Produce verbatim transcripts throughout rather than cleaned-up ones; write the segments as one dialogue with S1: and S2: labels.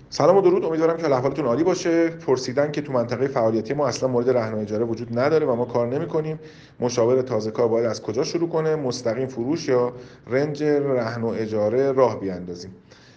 S1: سلام و درود، امیدوارم که احوالتون عالی باشه. پرسیدن که تو منطقه فعالیتی ما اصلا مورد رهن و اجاره وجود نداره و ما کار نمی‌کنیم. مشاور تازه کار باید از کجا شروع کنه؟ مستقیم فروش یا رنج رهن و اجاره راه بیاندازیم؟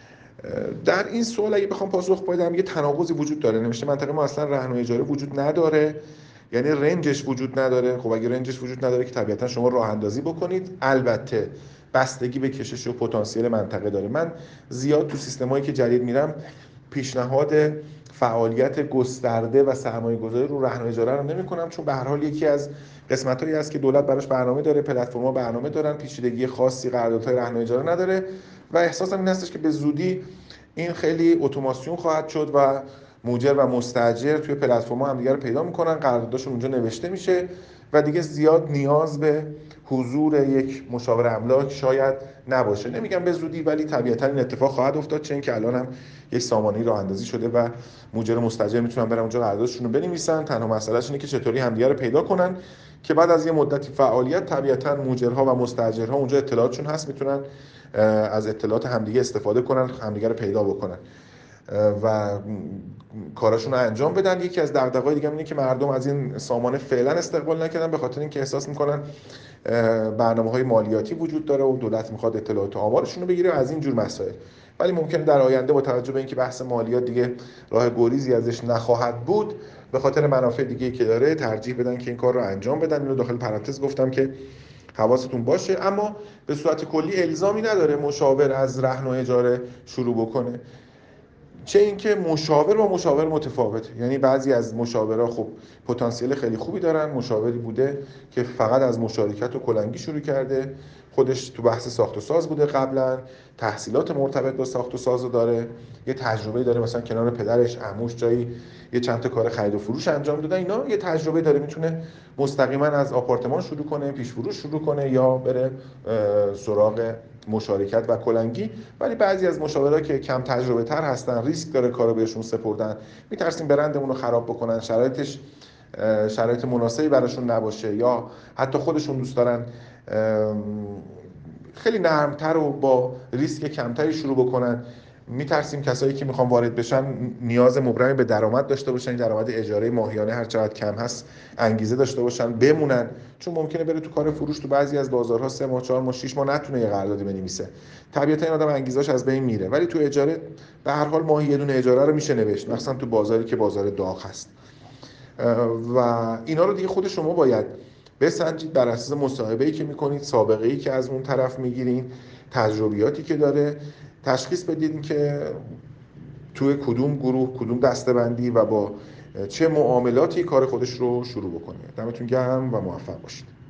S1: در این سوال اگه بخوام پاسخ بدم، یه تناقضی وجود داره. نوشته منطقه ما اصلا رهن و اجاره وجود نداره، یعنی رنجش وجود نداره. خب اگه رنجش وجود نداره که طبیعتا شما راه اندازی بکنید. البته بستگی به کشش و پتانسیل منطقه داره. من زیاد تو سیستمایی که جدید میرم پیشنهاد فعالیت گسترده و سرمایه گذاری رو رهن و اجاره رو نمی کنم، چون به هر حال یکی از قسمت هایی است که دولت براش برنامه داره، پلتفرم‌ها برنامه دارن، پیچیدگی خاصی قراردادهای رهن و اجاره نداره و احساسم این هستش که به زودی این خیلی اتوماسیون خواهد شد و موجر و مستاجر توی پلتفرم‌ها همدیگه رو پیدا میکنن، قراردادشون اونجا نوشته میشه و دیگه زیاد نیاز به حضور یک مشاور املاک شاید نباشه. نمیگم به زودی، ولی طبیعتا این اتفاق خواهد افتاد، چون که الان هم یک سامانه راه اندازی شده و موجر و مستاجر میتونن برن اونجا قراردادشون رو بنویسن. تنها مسئلهش اینه که چطوری همدیگه رو پیدا کنن که بعد از یه مدتی فعالیت طبیعتا موجرها و مستاجرها اونجا اطلاعاتشون هست، میتونن از اطلاعات همدیگه استفاده کنن، همدیگه رو پیدا بکنن و کاراشون رو انجام بدن. یکی از دغدغه‌های دیگه اینه که مردم از این سامانه فعلا استقبال نکردن، به خاطر اینکه احساس میکنن برنامه‌های مالیاتی وجود داره و دولت میخواد اطلاعات و آمارشون رو بگیره از این جور مسائل. ولی ممکنه در آینده با توجه به اینکه بحث مالیات دیگه راه گریزی ازش نخواهد بود، به خاطر منافع دیگه‌ای که داره ترجیح بدن که این کار رو انجام بدن. اینو داخل پرانتز گفتم که حواستون باشه. اما به صورت کلی الزامی نداره مشاور از رهن و اجاره شروع بکنه، چه اینکه مشاور با مشاور متفاوته. یعنی بعضی از مشاورا خب پتانسیل خیلی خوبی دارن. مشاوری بوده که فقط از مشارکت و کلنگی شروع کرده، خودش تو بحث ساخت و ساز بوده قبلا، تحصیلات مرتبط با ساخت و ساز داره، یه تجربه داره، مثلا کنار پدرش عموش جایی یه چند تا کار خرید و فروش انجام دادن، اینا یه تجربه داره، میتونه مستقیما از آپارتمان شروع کنه، پیش فروش شروع کنه یا بره سراغ مشارکت و کلنگی. ولی بعضی از مشاورا که کم تجربه تر هستن، ریسک داره کارو بهشون سپردن، میترسیم برندمون رو خراب بکنن، شرایطش شرایط مناسبی براشون نباشه، یا حتی خودشون دوست دارن خیلی نرمتر و با ریسک کمتری شروع بکنن. میترسیم کسایی که میخوان وارد بشن نیاز مبرمی به درآمد داشته باشن، درآمد اجاره ماهیانه هر چقدر کم هست انگیزه داشته باشن بمونن، چون ممکنه بره تو کار فروش تو بعضی از بازارها سه ماه چهار ماه شش ماه نتونه یه قراردادی بنویسه. طبیعتا این آدم انگیزش از بین میره. ولی تو اجاره به هر حال ماهی یه دونه اجاره رو میشه نوشت، مثلا تو بازاری که بازار داغ هست. و اینا رو دیگه خود شما باید بسنجید بر اساس مصاحبه‌ای که میکنید، سابقه‌ای که از اون طرف میگیرین، تجربیاتی که داره، تشخیص بدید که توی کدوم گروه، کدوم دسته‌بندی و با چه معاملاتی کار خودش رو شروع بکنه. دمتون گرم و موفق باشید.